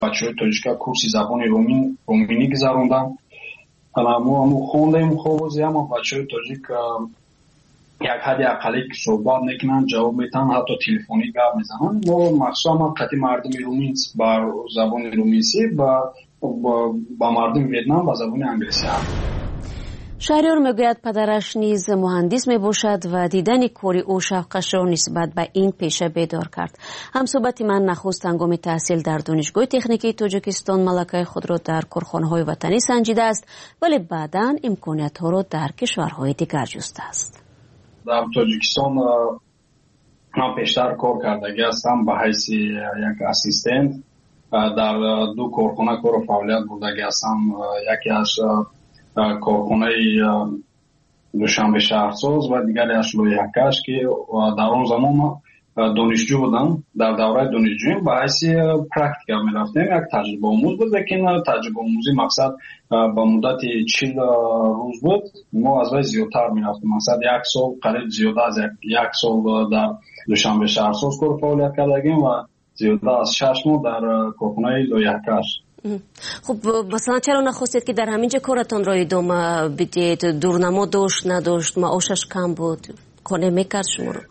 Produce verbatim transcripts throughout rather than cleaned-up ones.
бачаҳои тоҷика курси забони руминӣ гузарондам. мо хондем, ховози ҳама бачаҳои тоҷик як ҳадди ақаллӣ суҳбат мекунанд, ҷавоб метаҳанд, ҳатто телефонӣ гап мезананд. мо махсусан қати мардуми румин ба забони руминсӣ, ба мардуми ветнам ба забони англисӣ. шаҳрёр мегӯяд падараш низ муҳандис мебошад ва дидани кори ӯ шавқашро нисбат ба ин пеша бедор кард. ҳамсӯҳбати ман нахуст ҳангоми таҳсил дар донишгоҳи техникии Тоҷикистон малакаи худро дар корхонаҳои ватанӣ санҷидааст, вале баъдан имкониятҳоро дар кишварҳои дигар ҷустааст. дар Тоҷикистон ман пештар кор кардагӣ ҳастам ба ҳайси як ассистент. дар ду корхона кору фаъолият бурдагӣ ҳастам. якеаш корхонаи Душанбе шаҳрсоз ва дигареаш лоиҳакаш, ки дар он замон донишҷӯ будам. Дар давраи донишҷӯим ба ҳайси практика мерафтем. як таҷрибаомӯз буд, лекин таҷрибаомӯзи мақсад ба муддати чил рӯз буд. мо аз вай зиёдтар мерафтем. мақсад як сол, қариб зиёда аз як сол дар Душанбе шаҳрсоз кору фаъолият кардагим ва зиёда аз шаш моҳ дар корхонаи лоиҳакаш. хуб, масалан чаро нахостед ки дар ҳамин ҷо коратонро идома бидед? дурнамо дошт, надошт? маошаш кам буд? қонеъ мекард шуморо?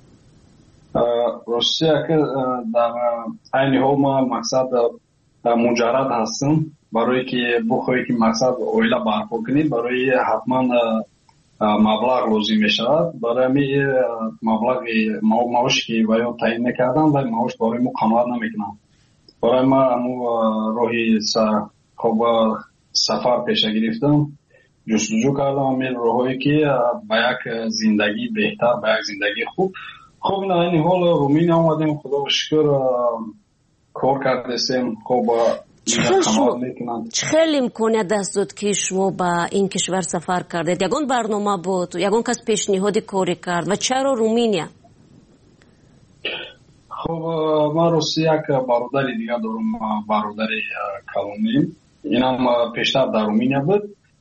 ростия ки дар айни ҳол ма мақсад муҷаррад ҳастам. барое ки бухоҳӣ ки мақсад оила барпо кунӣ, барои ҳатман маблағ лозим мешавад. барои ҳамин маблағи маоши ки ваён таъин мекардам, вай маош барои мо қаноат намекунад. барои ма аму роҳи сафар пеша гирифтам, ҷустуҷӯ кардам амин роҳое ки ба як зиндагии беҳтар, ба як зиндагии хуб. хуб ин айни ҳол руминия омадем, худоро шукр кор кардесем. хуб чӣ хел имконият даст дод ки шумо ба ин кишвар сафар кардед? ягон барнома буд? ягон кас пешниҳоди коре кард? ва чаро Руминия? خب من راستی یک برادری دیگه دارم، برادری کلونی. اینم پیشتر در رومینیا بود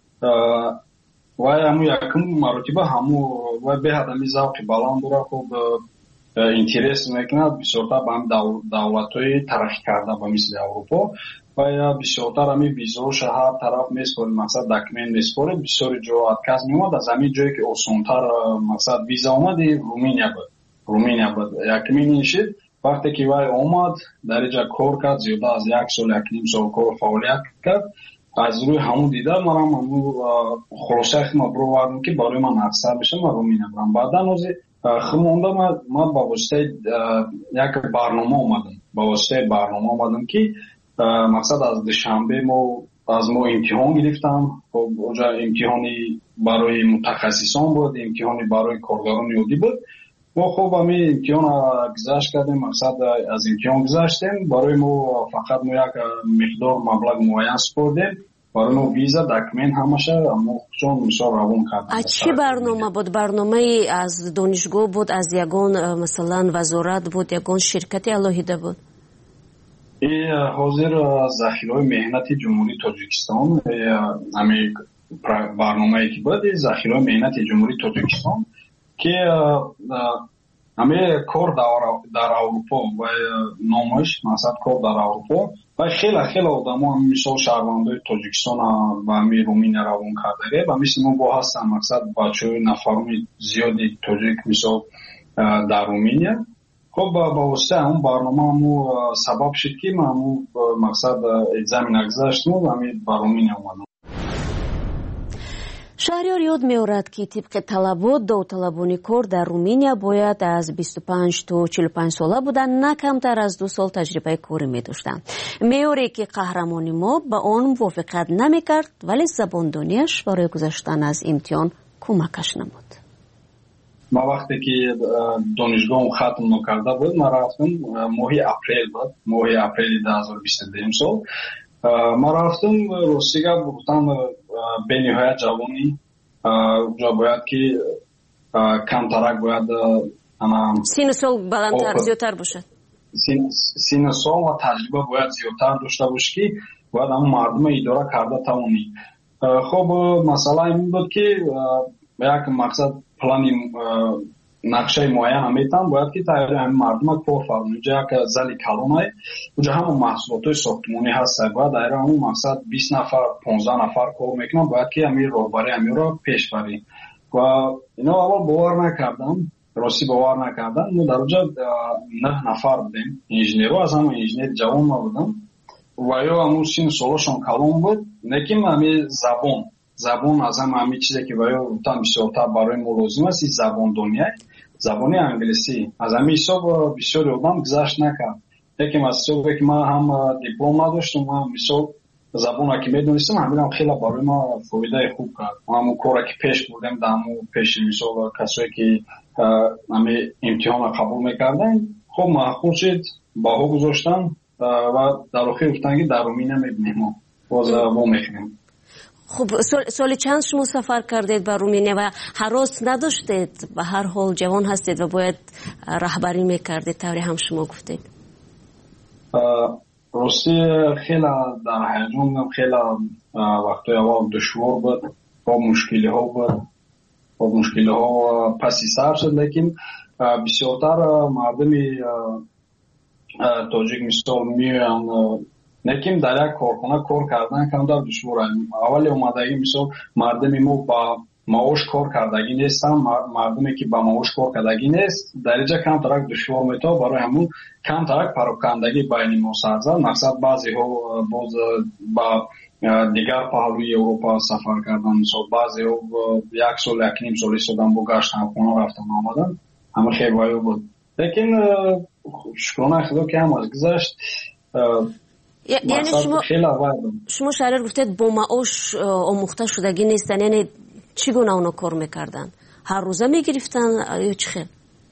و همو یکم مرتبه همو و به هدمی ذوق بلند داره. خب اینترس میکنه بسیارتر به هم دولت‌های ترقی کرده به مثل اروپا و بسیارتر همی ویزا شهر طرف میسپاره، مقصد دکمنت میسپاره. بسیار جا کس میومد از همین جایی که آسان‌تر مقصد ویزا اومد رومینیا بود. رومینیا بود یکمی نشید. وقتی که وای اومد در اینجا کار کرد، زیاده از یک سال یک نیم سال کار فعالیت کرد. از روی همون دیدم منم همون خلاصه خیلی برآوردم که برای من افسر بشم و رومینیا برم. بعدا از خمونده من با واسطه یک برنامه اومدم، با واسطه برنامه اومدم که مقصد از دوشنبه ما از ما امتحان گرفتم. خب اونجا امتحانی برای متخصصان بود، امتحانی برای کارگران عادی بود. ما خوب همین امتحان گذشت کردیم، مقصد از امتحان گذشتیم. برای ما فقط ما یک مقدار مبلغ معین سپردیم. برای ما ویزا دکمنت همشه ما چون مثال روان کردیم. چه برنامه بود؟ برنامه از دانشگاه بود، از یگان مثلا وزارت بود، یگان شرکتی الهیده بود؟ این حاضر ذخیره مهنت جمهوری تاجیکستان، همین برنامه ای که بود ذخیره مهنت جمهوری تاجیکستان که همه کار در اروپا و نامش مثلا کار در اروپا و خیلی خیلی آدم ها مثل شهروندای تاجیکستان و همین رومینیا روان کرده و مثل ما با هستن مقصد بچه های نفرمی زیادی تاجیک مثل در رومینیا. خب با واسطه اون برنامه همو سبب شد که ما همو مقصد اگزامی نگذاشتم و همین بر رومینیا اومدم. шаҳрёр ёд меорад ки тибқи талабот довталабони кор дар Руминия бояд аз бисту панҷ то чилу панҷ сола буда на камтар аз ду сол таҷрибаи корӣ медоштанд. меъёре ки қаҳрамони мо ба он мувофиқат намекард, вале забондонияш барои гузаштан аз имтиҳон кӯмакаш намуд. ман вақте ки донишгоҳам хатм накарда буд, ман рафтам моҳи апрел буд, моҳи апрели ду ҳазору бисту дуюм сол. ман рафтам ростига гуфтам бениҳоят ҷавонӣ ҷо бояд ки камтарак бояд сину сол баландтар зиёдтар бошад, сину сол ва таҷриба бояд зиёдтар дошта бошӣ ки бояд ҳамон мардума идора карда тавонӣ. хуб масъала ин буд ки як мақсад плани нақшаи муайяна метам, бояд ки тайёри ҳамин мардума кор фармон. Инҷа як зали калонай, уҷа ҳамон маҳсулотҳои сохтмонӣ ҳастай. Бояд айра ҳамон мақсад бист нафар, понздаҳ нафар кор мекунанд, бояд ки ҳамин роҳбари ҳаминро пеш барӣ. Ва ино аввал бовар накардам, рости бовар накардам. Мо дар уҷа нӯҳ нафар будем инженерҳо, аз ҳама инженери ҷавон ма будам. Ва ё ҳамун син солашон калон буд, лекин ҳамин забон забон аз ҳама ҳамин чизе ки ва ё гуфтам бисёртар барои мо лозим аст, ин забондония, забони англисӣ. Аз ҳамин ҳисоб бисёри одам гузашт накард. Лекин аз ҳисобе ки ман ҳам диплом надоштам, ҳам мисол забоне ки медонистам, ҳаминам хеле барои ман фоидаи хуб кард. ҳамун коре ки пеш бурдем дар ҳамун пеши мисол касое ки ҳамин имтиҳона қабул мекарданд, хуб маъқул шуд, баҳо гузоштам ва дар охир гуфтанд ки дар Руминия мебинем, мо боз мо мехӯрем. خب سال چند شما سفر کردید به رومینیا و هراس نداشتید؟ به هر حال جوان هستید و باید رهبری میکردید، طوری هم شما گفتید. راستی خیلی در هیجان، خیلی وقتی اول دشوار بود، با مشکلی ها بود، با مشکلی ها پسی سر شد، لیکن بسیارتر مردمی تاجیک مثال میان لیکن در یک کارخانه کار کردن کمتر دشواره. اولی اومدگی مثال مردمی ما با معاش کار کردگی نیستن، مردمی که با معاش کار کردگی نیست در اینجا کمتر دشوار میتا، برای همون کمتر پراکندگی بین ما سر زد. مقصد بعضی ها باز با دیگر پهلوی اروپا سفر کردن، مثال بعضی ها یک سال یک نیم سال ایستادن با گشت خانه رفتن آمدن، همه خیلی وایو بود. لیکن شکرانه خدا که هم از گذشت. یعنی شما شما شهریر گفتید با معاش آموخته شدگی نیستن، یعنی چگونه اونا کار میکردن؟ هر روزه میگرفتن یا چی خیلی؟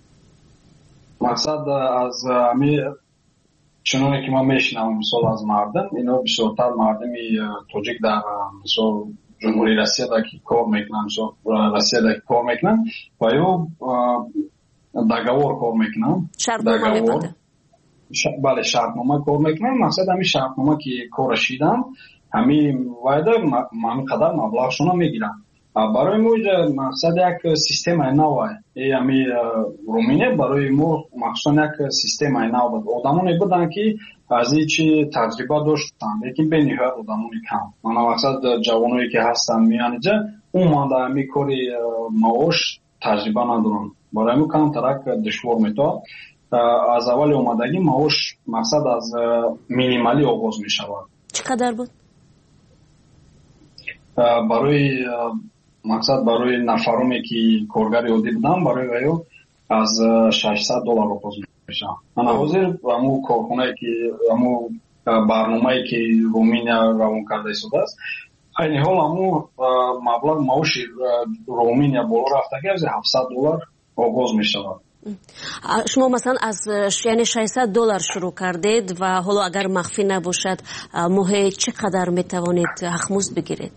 مقصد از همی چنانه که ما میشنم مثال از مردم، اینا بسیارتر مردمی تاجیک در مثال جمهوری روسیه در که کار میکنن، مثال روسیه در که کار میکنن و یا دگوار کار میکنن، شرطنامه میپنده. بله شرطنامه کار میکنن. مقصد همین شرطنامه که کار شیدن همین وایده همین قدر مبلغشون میگیرن. برای ما مقصد یک سیستم نوه ای همین رومینه برای ما مقصد یک سیستم نوه بود. آدمانی بودن که از این چی تجربه داشتن، لیکن به نهایت آدمانی کم. من مقصد جوانایی که هستن میان اینجا اون مانده همین کاری معاش تجربه ندارن، برای ما کم ترک دشوار میتا. از اول اومدگی معاش مقصد از مینیمالی آغاز می شود. چقدر بود؟ برای مقصد برای نفرانی که کارگر عادی بودن برای ویو از ششصد دلار آغاز می شود. من حاضر همون کارخانه که همون برنامه‌ای که رومینیا روان کرده شده است، این حال همون مبلغ معاش رومینیا بالا رفتگی از هفتصد دلار آغاز می شود. شما مثلا از یعنی ششصد دلار شروع کردید و حالا اگر مخفی نباشد ماهی چقدر میتوانید اخموز بگیرید؟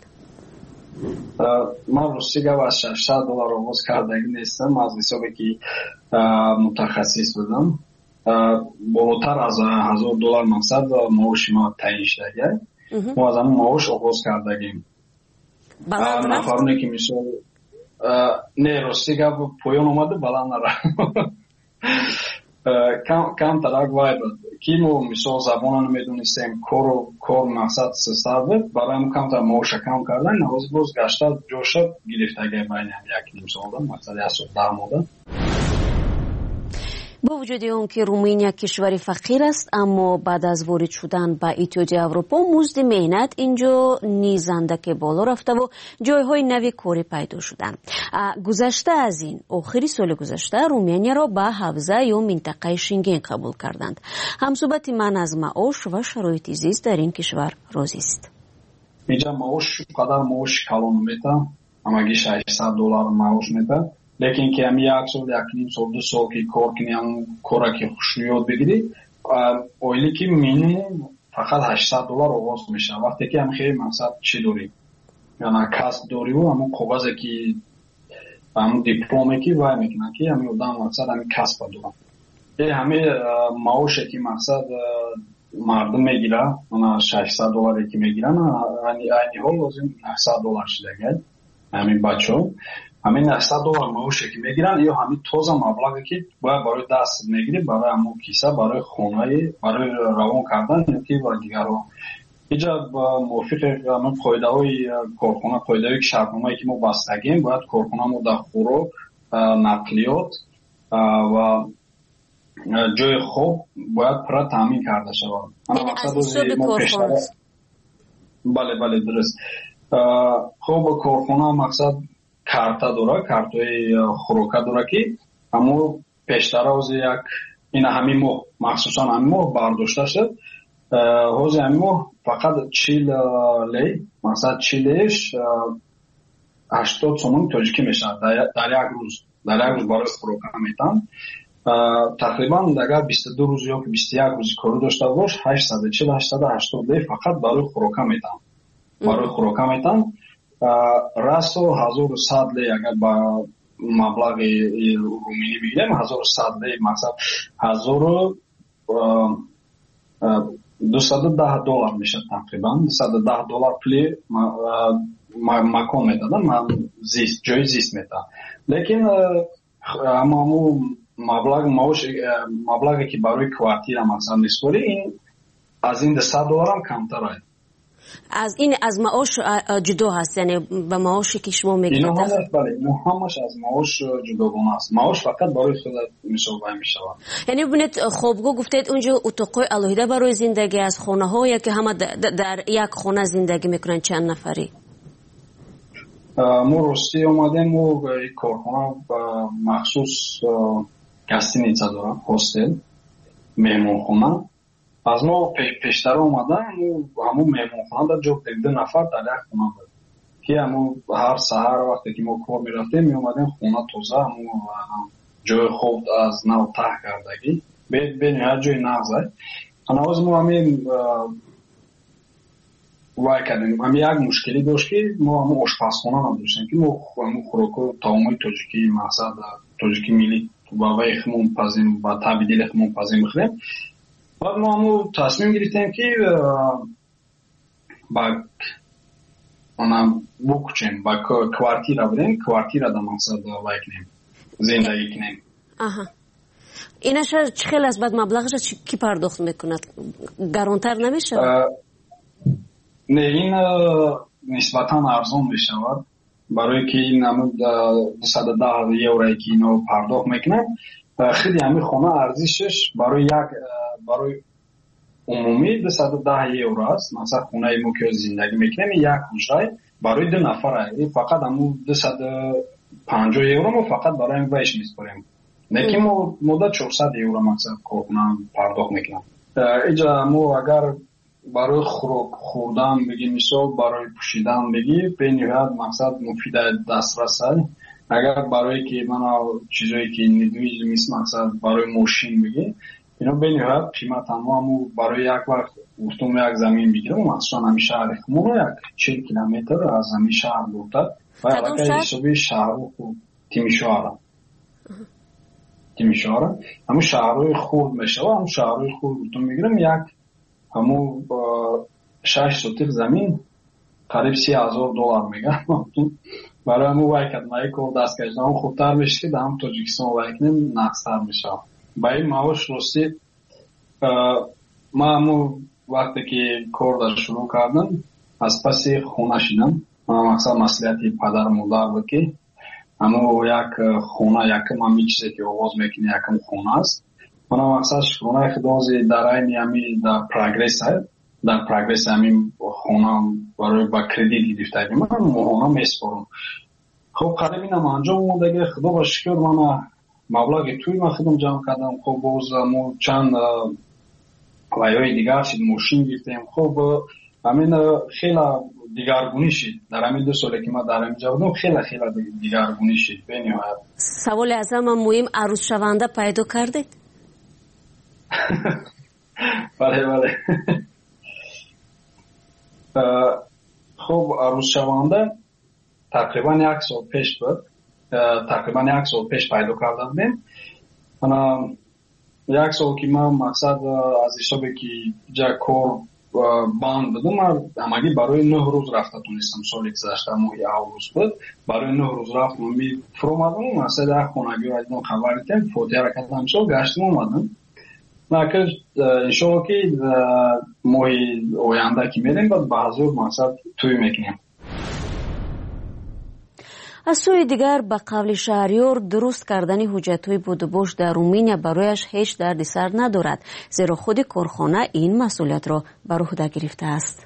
من راستی از ششصد دلار آغاز کردگی نیستم، از حسابی که متخصص بودم بالاتر از هزار دلار مقصد معاش ما تعیین شده. ما از همون معاش آغاز کردگیم. بلند رفت؟ نفرونه که مثال نه راستی که پایان اومده بلند نرفت. کم ترک وای بود که ما مثال زبانه نمیدونستیم کار کار مقصد سستر بود، برای هم کم تر معاش کم کردن نواز باز گشته جو شد گرفتگی بین هم یک نیم سال دارم مقصد یک سال در ماده. با وجود اون که رومینیا کشوری فقیر است، اما بعد از وارد شدن به اتحادیه اروپا مزد مهنت اینجا نیز اندک بالا رفته و جایهای نوی کاری پیدا شدن. گذشته از این آخری سال گذشته رومینیا را به حوزه یا منطقه شنگن قبول کردند. همصحبت من از معاش و شرایط زیست در این کشور راضی است. اینجا معاش قدر معاش کلان میته، همگی ششصد دلار معاش میته. لیکن که همی یک سال یک نیم سال دو سال که کار کنی هم کاره که خوشنیاد بگیری اویلی که مینیموم فقط هشتصد دلار آغاز میشه. وقتی که هم خیلی مقصد چی داری یعنی کسب داری و همون کاغذی که همون دیپلومی که وای میکنن که همین آدم مقصد همین کسب دارن. این همه معاشی که مقصد مردم میگیره اون ششصد دلاری که میگیرن اینی حال لازم هشتصد دلار شده همین بچه ها. همین صد دلار معاشی که میگیرن یا همین توزه مبلغی که باید برای دست میگیری برای همون کیسه برای خونه برای روان کردن یا که برای دیگران. اینجا موافق همون قاعده های کارخانه قاعده های شرطنامه‌ای که ما بستگیم باید کارخانه ما در خوراک نقلیات و جای خوب باید پر تامین کرده شود. یعنی از حساب کارخانه. بله بله درست. خب کارخانه مقصد کارتا داره کارتای خوراک داره که همو پیشتر از یک این همین ماه مخصوصا همین ماه برداشته شد. حوزه همین ماه فقط چهل لی مقصد چهلش هشتاد سومن تاجیکی میشه در یک روز در یک روز برای خوراک میتن. تقریبا اگر بیست و دو روز یا بیست و یک روز کار داشته باش هشتصد و چهل هشتصد و هشتاد لی فقط برای خوراک میتن برای خوراک میتن. راسو هزار و صد لی اگر با مبلغ رومینی بگیریم هزار و صد لی مقصد هزار و دویست و ده دلار میشه تقریبا دویست و ده دلار پلی مکان میدادن زیست جای زیست میدن. لیکن اما مبلغ معاش مبلغی که برای کوارتیر مقصد میسپاری این از این دویست دلار هم کمتر است. از این از معاش جدا هست یعنی به معاشی که شما میگید اینو هم بله اینو همش از معاش جداگانه است. معاش فقط برای خود میشوبه میشه. یعنی ببینید خوابگاه گفتید اونجا اتاقای الهیده برای زندگی از خانه ها که همه در یک خانه زندگی میکنن چند نفری؟ ما راستی اومدیم و کارخانه مخصوص گستینیڅه داره هاستل مهمانخانه از ما پیشتر اومدن همون مهمانخانه در جا دو نفر در یک خانه بود که همون هر سحر وقتی که ما کار میرفتیم می اومدیم خانه تازه همون جای خوب از نو ته کردگی بین هر جای نغزه هنوز ما همین وای کردیم. هم یک مشکلی داشت که ما هم آشپزخانه هم داشتیم که ما همون خوراک طعامای تاجیکی مقصد تاجیکی ملی با وای خمون پزیم با تبدیل خمون پزیم بخوریم. بعد ما هم تصمیم گرفتیم که با اونم بکچیم با کوارتیر بریم کوارتیر در مقصد وای کنیم زندگی کنیم. آها اینش چه خیلی از بعد مبلغش کی پرداخت میکند؟ گرانتر نمیشه؟ نه این نسبتا ارزان میشود برای که این همون دویست و ده یورویی که اینو پرداخت میکنن خیلی همین خانه ارزشش برای یک برای عمومی دویست و ده یورو است. مثلا خونه ما که زندگی میکنیم یک حجره برای دو نفر فقط همون دویست و پنجاه یورو ما فقط برای این ویش میسپاریم. لیکن ما مدت چهارصد یورو مثلا کارخونه پرداخت میکنم. اینجا ما اگر برای خوراک خوردن بگی مثال برای پوشیدن بگی به نهایت مقصد مفید دسترس است. اگر برای که من چیزایی که ندویج میست مقصد برای ماشین بگی اینا به نهایت قیمت همو برای یک وقت گفتم یک زمین بگیرم مثلا همین شهر خمون یک چهل کیلومتر از همین شهر دورتر و اگر حسابی شهر خوب تیمیشواره تیمیشواره همون شهرهای خورد میشه و همون شهرهای خورد گفتم میگیرم یک همو شش سوتیق زمین قریب سی هزار دلار میگن برای همو وای کردن کار دست کشیدن هم خوبتر میشه که در هم تاجیکستان وای کنیم نقصتر میشه. با این معاش راستی ما همو وقتی که کار در شروع کردم از پس خونه شدم مقصد مسئولیتی پدر مادر بود که همو یک خونه یکم همی چیزی که آغاز میکنی یکم خونه است. من مقصد خونه خدازی در این همی در پروگرس هست در پروگرس همی خونه برای با کردیت گرفته من خونه میسپارم. خب قریب اینم انجام اومده خدا با شکر من مبلغ توی من خودم جمع کردم. خب باز مو چند وایای دیگر شد ماشین گرفتیم. خب همین خیلی دیگرگونی شد در همین دو سالی که ما در اینجا بودم خیلی خیلی دیگرگونی شد به نهایت. سوال از هم مهم عروس شونده پیدا کردید؟ بله بله. خب عروس شونده تقریبا یک سال پیش بود تقریبا یک سال پیش پیدا کرده بودیم. یک سال که من مقصد از حسابی که جا کار банд будам, амагӣ барои нӯҳ рӯз рафта тунистам. Соли гузашта моҳи август буд. Барои нӯҳ рӯз рафтам, ми фуромадам, масъали як хонагӣ айдон хабар дидем, фотиҳаро кардам, чо гаштим омадам. Накаш иншоалло ки моҳи оянда ки мерем, баъд ба ҳазор мақсад тӯй мекунем. аз сӯи дигар ба қавли шаҳриёр дуруст кардани ҳуҷҷатҳои будубош дар Румыния барояш ҳеҷ дарди сар надорад, зеро худи корхона ин масъулиятро бар уҳда гирифтааст.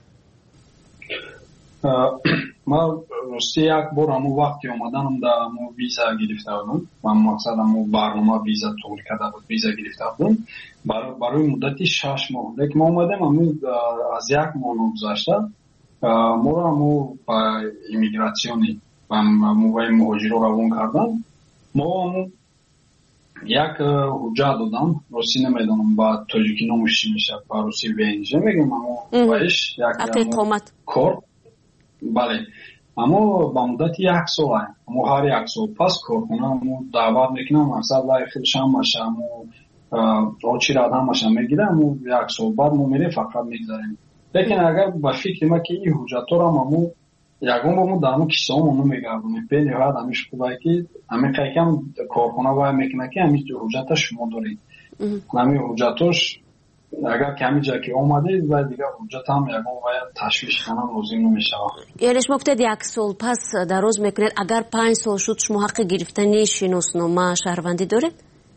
ман рости як бор ҳамун вақти омаданам дар ҳамун виза гирифта будам. ман мақсад ҳамун барнома виза туғри карда буд, виза гирифта будам барои муддати шаш моҳ. лекин мо омадем ҳамун аз як моҳ нагузашта моро ҳамун ба иммигратсиони муваи муҳоҷиро равон кардан. мо як ҳуҷҷат додам, рости намедонам ба тоҷикӣ номаш чӣ мешавад, ба русӣ венҷа мегӯям, аммо баиш як кор. бале, аммо ба муддати як сол, аммо ҳар як сол пас корхона аммо даъват мекунам, мақсад вай худаш ҳамаша аммо очирад ҳамаша мегирам, аммо як сол баъд мо мерем фақат мегзарем. лекин агар ба фикри ма ки ин ҳуҷҷатторам аммо ягон бо мо дар мо киссаҳо мо мегардонем. бениҳоят ҳамиш хубае ки ҳамин қайкам корхона вай мекуна ки ҳамин ҳуҷҷата шумо доред. ҳамин ҳуҷҷатош агар ки ҳамин ҷа ки омадед вай дигар ҳуҷҷатам ягон вай ташвиш канам лозим намешавад. яъне шумо гуфтед як сол пас дароз мекунед, агар панҷ сол шуд шумо ҳаққи гирифтани шиноснома шаҳрвандӣ доред?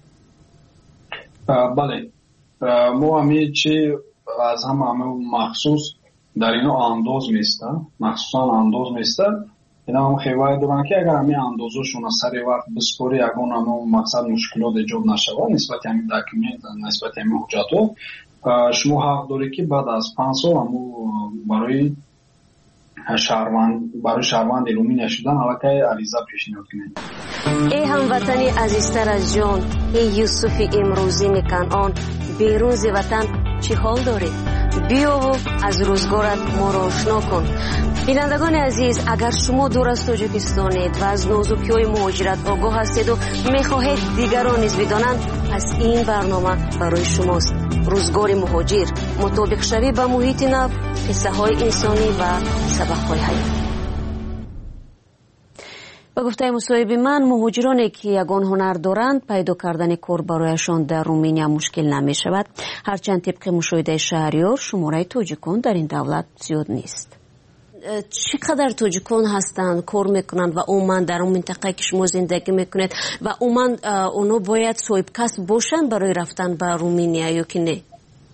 бале, мо ҳамин чи аз ҳама ҳамин махсус дар ино андоз места, махсусан андоз места. ина ҳам хевае доранд ки агар ҳамин андозошон аз сари вақт биспори ягон ҳамин мақсад мушкилот эҷод нашавад нисбати ҳамин документ, нисбати ҳамин ҳуҷҷатҳо, шумо ҳақ доред ки баъд аз панҷ сол ҳамин барои шаҳрванд барои шаҳрванди Румыния шудан аллакай ариза пешниҳод кунед. эй ҳамватани азизтар аз ҷон, эй Юсуфи имрӯзини Канъон, берунзи ватан чӣ ҳол доред? биёву аз рӯзгорат моро ошно кун. бинандагони азиз, агар шумо дур аз Тоҷикистонед ва аз нозукиҳои муҳоҷират огоҳ ҳастеду мехоҳед дигарон низ бидонанд, пас ин барнома барои шумост. рӯзгори муҳоҷир, мутобиқшавӣ ба муҳити нав, қиссаҳои инсонӣ ва сабақҳои ҳаёт. ба гуфтаи мусоҳиби ман, муҳоҷироне ки ягон ҳунар доранд, пайдо кардани кор барояшон дар Румыния мушкил намешавад, ҳарчанд тибқи мушоҳидаи шаҳриёр шумораи тоҷикон дар ин давлат зиёд нест. чӣ қадар тоҷикон ҳастанд, кор мекунанд ва умуман дар он минтақае ки шумо зиндагӣ мекунед ва умуман онҳо бояд соҳибкасб бошанд барои рафтан ба Румыния ё ки не?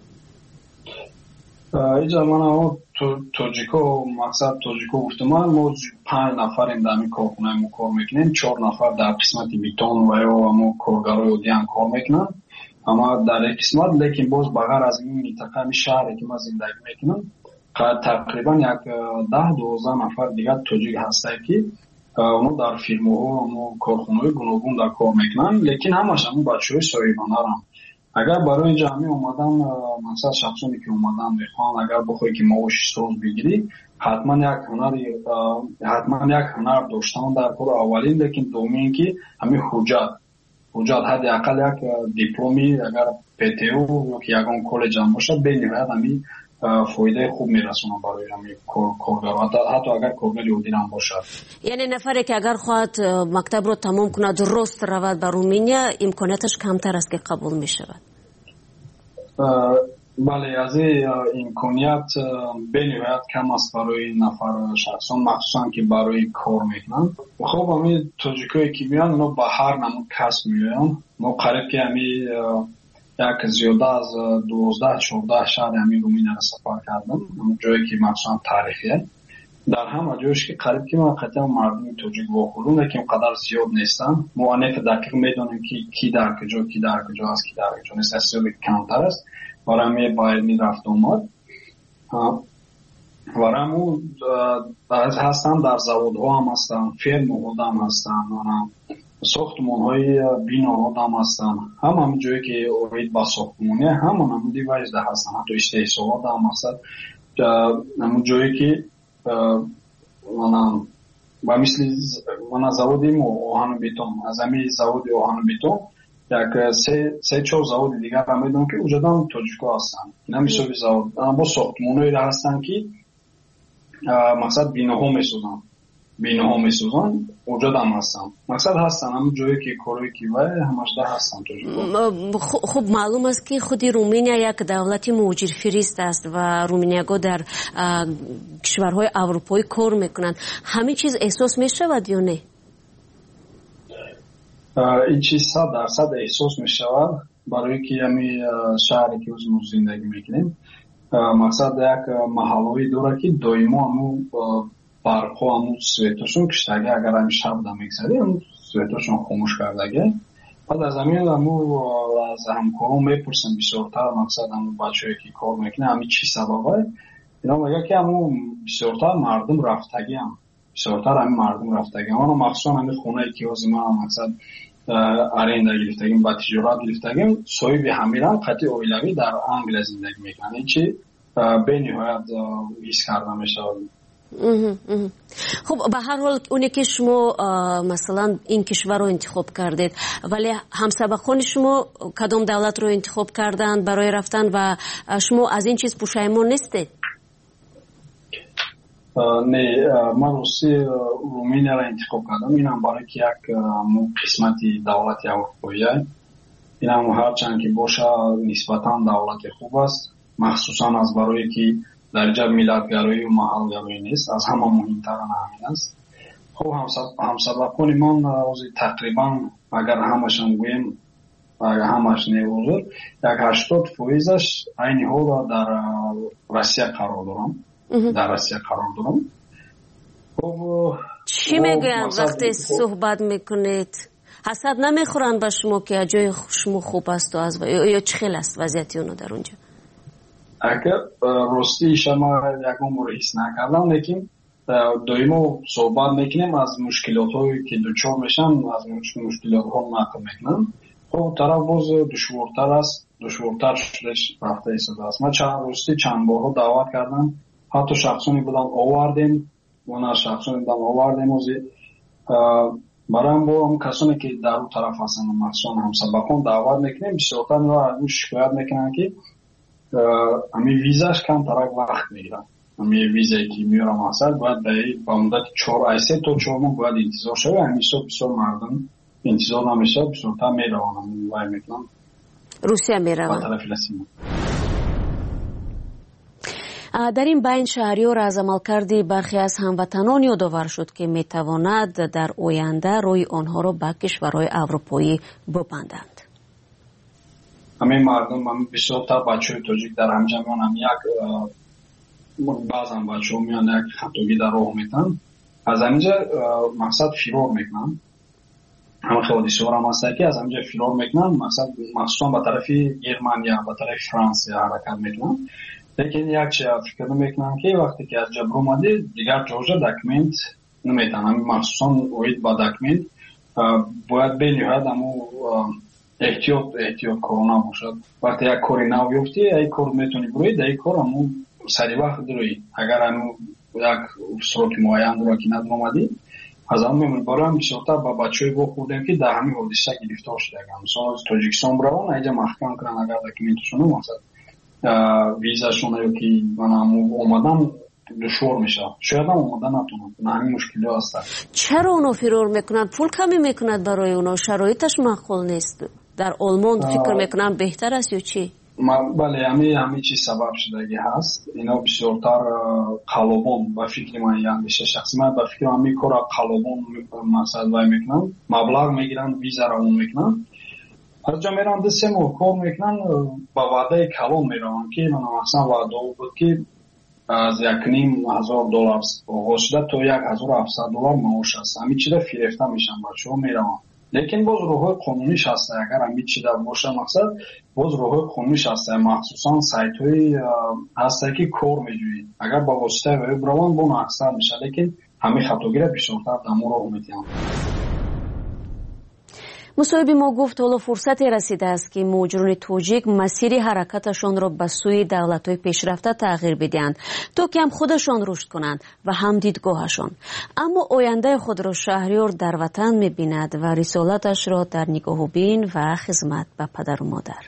иҷа ман тоҷико мақсад тоҷико гуфтам, мо панҷ нафарем дар ҳамин корхонаи мо кор мекунем. чор нафар дар қисмати битон ва ё ҳамо коргарои оддиам кор мекунанд, ама дар як қисмат. лекин боз ба ғайр аз ин минтақа ҳамин шаҳре ки ман зиндагӣ мекунам, тақрибан як даҳ дувоздаҳ нафар дигар тоҷик ҳастанд ки оно дар фирмаҳо ҳамо корхонаҳои гуногун дар кор мекунанд, лекин ҳамаш ҳамон бачаҳои соҳибҳунаранд. агар барои инҷа ҳамин омадан мақсад шахсоне ки омадан мехоҳанд, агар бихоҳӣ ки маоши соз бигирӣ, ҳатман як ҳунари ҳатман як ҳунар доштан дар кор аввалин, лекин дуввумин ки ҳамин ҳуҷҷат ҳуҷҷат ҳадди ақал як дипломи агар ПТУ ё ки ягон коллеҷам бошад, бениҳоят ҳамин фоидаи хуб мерасонад барои ҳамин коргаро, ҳатто агар коргари оддиам бошад. яъне нафаре ки агар хоҳад мактабро тамом кунад, рост равад ба Румыния, имконияташ камтар аст ки қабул мешавад. бале, аз ин имконият бениҳоят кам аст барои нафар шахсон, махсусан ки барои кор мекунанд. хуб, ҳамин тоҷикое ки меоянд, ино ба ҳар намуд касб меоянд. мо қариб ки ҳамин як зиёда аз дувоздаҳ чордаҳ шаҳри ҳамин Румынияро сафар кардам, ҷое ки махсусан таърихие. дар ҳама ҷояш ки қариб ки маваққатан мардуми тоҷик вохӯрдум, лекин қадар зиёд нестанд. мо анеқа дақиқ медонем ки ки дар куҷо ки дар куҷо аст, ки дар куҷо нест, зиёди камтар аст. барои ҳамин бояд рафт омад. барои ҳамун ҳастанд, дар заводҳо ҳам ҳастанд, фермаҳо ҳам ҳастанд, сохтмонҳои биноҳо ҳам ҳастанд. ҳама ҳамин ҷое ки оид ба сохтмоне ҳама намуди вайзда ҳастанд, ҳатто истеҳсолот ҳам ҳастанд. ҳамун ҷое ки ба мисли мана заводи мо оҳану бетон, аз ҳамин заводи оҳану бетон یک سه سه چهار زاویه دیگر هم میدونم که وجودم توجیکا هستن. اینا میشه زاویه با ساختمانایی هستن که مقصد بیناها میسازن. بیناها میسازن وجود هم هستن. مقصد هستن هم جایی که کاری که وای همش ده هستن توجیکا. خب معلوم است که خودی رومانیا یک دولتی مهاجرفرست است و رومانیاگا در کشورهای اروپایی کار میکنند. همه چیز احساس میشود یا نه؟ این چیز صد درصد احساس میشود برای که همی شهری که ما زندگی میکنیم. مقصد یک محلوی داره که دائما همو برقا همو سویتاشون کشتگه اگر همی شب دا میگذاری همو سویتاشون خاموش کردگه. بعد از همین همو از همکارون میپرسن بسیارتر مقصد همو بچه که کار میکنه همی چی سببه. اینا میگه که همو بسیارتر مردم رفتگی هم بسیارتر همی مردم رفتگی هم. مخصوصا همی خونه که ما مقصد ارنده گرفتگیم با تجارت گرفتگیم صاحب همین قطعی اویلوی در انگلیس زندگی میکنه چی به نهایت حس کرده میشه. خب به هر حال اونی که شما مثلا این کشور رو انتخاب کردید ولی همسبقان شما کدام دولت رو انتخاب کردن برای رفتن و شما از این چیز پشیمان نیستید؟ نه من روسی رومانیا را انتخاب کردم. اینم برای که یک قسمتی دولت اروپایی اینم هرچند که باشه نسبتا دولت خوب است مخصوصا از برای که درجه ملتگرایی و محلگرایی نیست از همه مهمتر همین است. خب همسبقان من تقریبا اگر همشان گویم اگر همش نیوزر یک هشتاد فیصدش این حالا در روسیه قرار دارم. در روسیه قرار دارم. چی میگن وقتی صحبت میکنید؟ حسد نمیخورن به شما که جای شما خوب است و از یا چه خیلی است وضعیتی اونو در اونجا؟ اگر راستی شما یک عمر حس نکردم لیکن دائما صحبت میکنیم از مشکلات هایی که دچار میشن از مشکلات ها نقل میکنم. خب طرف باز دشوارتر است دشوارتر شدش رفته ایستاده است. من چند راستی چند بارها دعوت کردم حتی شخصانی بودم آوردیم و نه شخصانی بودم آوردیم وزی برام با هم کسانی که در اون طرف هستن مخصوصا همسبقان دعوت میکنیم بسیارتر میرا از اون شکایت میکنن که امی ویزاش کم طرف وقت میگیرن. امی ویزایی که میارم مقصد باید با مدت چهار ایسه تا چهار ماه باید انتظار شده. همیشه بسیار مردم انتظار نمیشه بسیارتر میروانم وای میکنم روسیه میروان. در این بین شهریار از عملکرد برخی از هموطنان یادآور شد که میتواند در آینده روی آنها را به کشورهای اروپایی ببندند. همین مردم هم بسیارتر بچه های تاجیک در همجمعان هم یک بعضا بچه ها میان یک خطاگی در راه میتن از همینجا مقصد فرار میکنن. همه خیلی سوار هم هسته که از همینجا فرار میکنن مقصد مخصوصا به طرف گرمانیا به طرف فرانسه حرکت میکنن. لیکن یک چیز فکر میکنم که وقتی که از جبر اومده دیگر جوجه دکمنت نمیتونم مخصوصا اوید با دکمنت باید به نهایت همو احتیاط احتیاط کرونا باشد. وقتی یک کاری نو بیفتی ای کار میتونی بروید ای کار همو سری وقت دروید. اگر همو یک سروک معین رو که ندم اومدی از همون میمون برای هم بسیارتر با بچه های با خوردیم که در همین حادثه گرفتار شده. مثلا از تاجیکستان برون اینجا محکم کنن اگر دکمنتشون مقصد ویزاشون رو که من هم اومدن دشوار میشه شاید هم اومدن نتونن نه همین مشکلی هست. چرا اونو فرار میکنن؟ پول کمی میکند برای اونا شرایطش معقول نیست. در آلمان فکر میکنم بهتر است یا چی؟ بله همین همین چیز سبب شدگی هست. اینا بسیارتر قلبان با فکر من یعنی میشه شخصی من با فکر من میکنم قلبان مقصد وای میکنم مبلغ میگیرن ویزا رو اون میکنن از جا میرن ده سه ماه کار میکنن با وعده کلان میرن که من اصلا وعده بود که از یک نیم هزار دلار آغاز شده تا یک هزار و هفتصد دلار معاش هست. همین چیزا فریفته میشن بچه ها میرن لیکن باز روح قانونیش هسته. اگر همین چیزا باشه مقصد باز روح قانونیش هسته مخصوصا سایت های هسته که کار میجوید اگر با واسطه ویب روان بون اکثر میشه لیکن همین خطاگیره بسیارتر دمو رو میتیم. مصاحبه ما گفت حالا فرصتی رسیده است که مهاجران تاجیک مسیر حرکتشان را به سوی دولت‌های پیشرفته تغییر بدهند تا که هم خودشان رشد کنند و هم دیدگاهشان. اما آینده خود را شهریار در وطن می‌بیند و رسالتش را در نگاه‌بین و خدمت به پدر و مادر.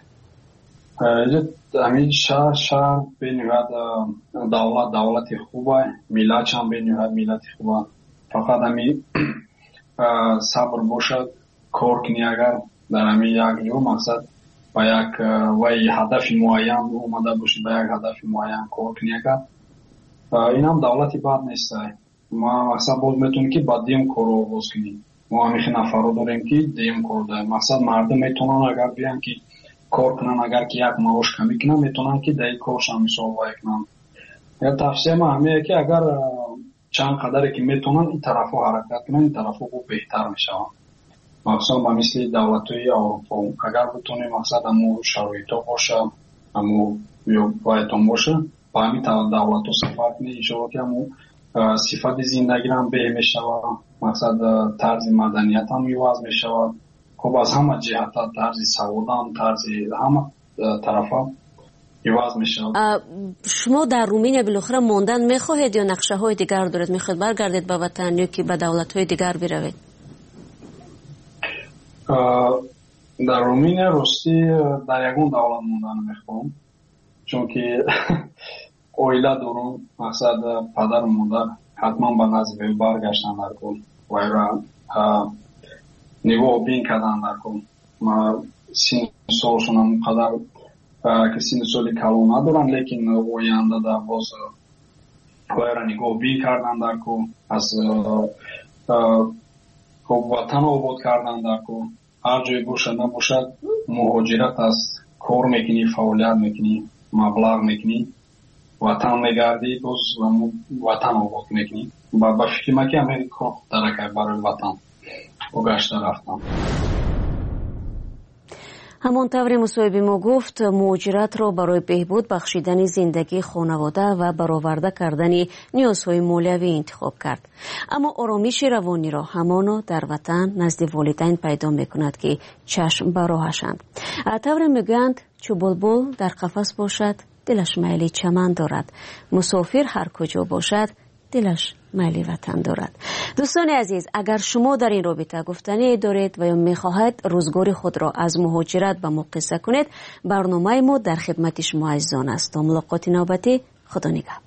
همین شهر شهر بینید دولت دولت خوبه، ملت هم بینید ملت خوبه. فقط همین صبر باشد، کار کنی. اگر در همین یک جو مقصد با یک و هدف معین اومده باشی، با یک هدف معین کار کنی. اگر این هم دولتی بد نیست. ما مقصد باز میتونی که با دیم کار رو باز کنی. ما همیشه نفر داریم که دیم کار داریم. مقصد مردم میتونن اگر بیان که کار کنن، اگر که یک معاش کمی کنن میتونن که در کارش هم حساب کنن. یا تفسیر ما همه که اگر چند قدری که میتونن این طرف ها حرکت کنن، این طرف ها بهتر میشن. مقصد با مثل دولت‌های اروپا اگر بتونیم مقصد همون شرایط ها باشه، همون یا بایدان باشه، با همین دولت ها سفر کنه ایشالا که همون صفت زندگی هم به میشه و مقصد طرز مدنیت هم میواز میشه و خب از همه جهت طرز سوادان، طرز همه طرف ها میواز میشه. شما در رومانیا بالاخره ماندن میخواهید یا نقشه های دیگر دارید؟ میخواهید برگردید به وطن یا که به دولت های دیگر بروید؟ در رومانیا راستی در یگون دولت موندن میخوام، چون که اویله دارم. مقصد پدر و مادر حتما به نزد برگشتن در کن و ایران نگاه بین کردن در کن. ما سین سالشون هم قدر که سین سالی کلو ندارن، لیکن اوینده در باز و ایران نگاه بین کردن در کن، از وطن آباد کردن در کن. هر جای باشد نباشد مهاجرت است، کار میکنی، فعالیت میکنی، مبلغ میکنی، وطن میگردی، باز وطن آباد میکنی. با فکر ما که همه کار درکه برای وطن و گشته رفتم. همانطور مصاحبه ما گفت مهاجرت را برای بهبود بخشیدن زندگی خانواده و برآورده کردن نیازهای مالیوی انتخاب کرد. اما آرامش روانی را همانا در وطن نزد والدین پیدا میکند که چشم به راهشند. طور میگویند چو بلبل در قفس باشد دلش میل چمن دارد، مسافر هر کجا باشد دلش میل وطن دارد. دوستان عزیز، اگر شما در این رابطه گفتنی دارید و یا میخواهید روزگار خود را از مهاجرت به ما قصه کنید، برنامه ما در خدمت شما عزیزان است. تا ملاقات نوبتی، خدا نگهدار.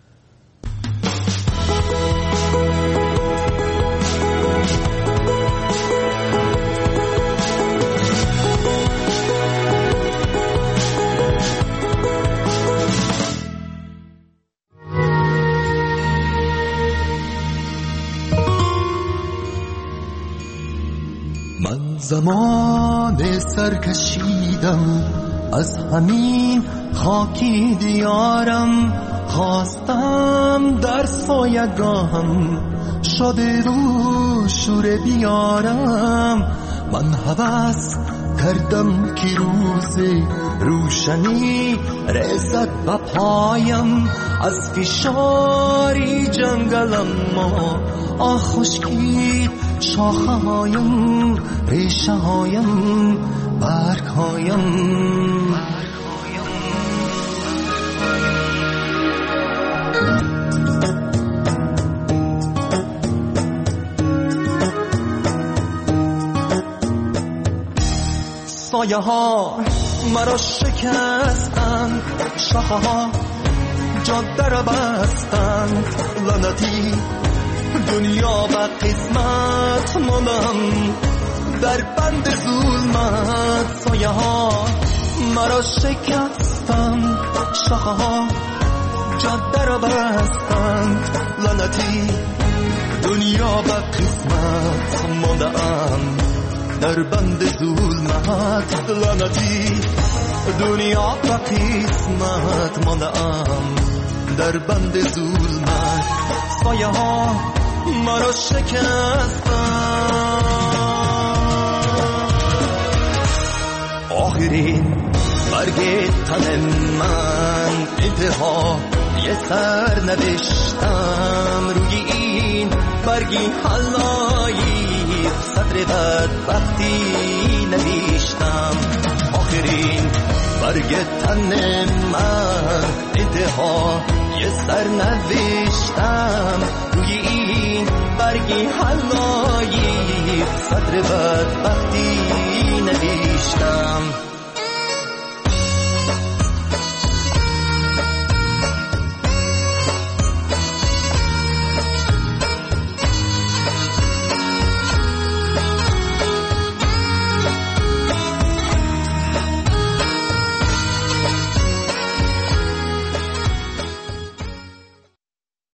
من زمان سرکشیدم از همین خاکی دیارم، خواستم در سایگاهم شده رو شوره بیارم. من هوس کردم که روز روشنی رسد به پایم، از فشاری جنگلم ما آه خشکی شاخه هایم، ریشه هایم، برگ هایم. سایه ها مرا شکستند، شاخه ها جاده را بستند، لعنتی دنیا و قسمت ماندم در بند ظلمت. سایه ها مرا شکستند، شاخه ها جاده را بستند، لعنتی دنیا و قسمت ماندم در بند ظلمت. لعنتی دنیا و قسمت ماندم در بند ظلمت. سایه ها مرا شکستند. آخرین برگ تن من انتها یه سر نوشتم، روی این برگی حلایی صد صدر بدبختی نوشتم. آخرین برگ تن من انتها یه سر نوشتم. روی این برگی حلایی صدر بدبختی نوشتم.